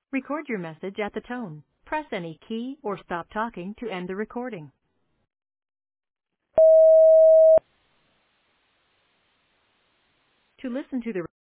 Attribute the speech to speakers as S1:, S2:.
S1: Record your message at the tone. Press any key or stop talking to end the recording. To listen to the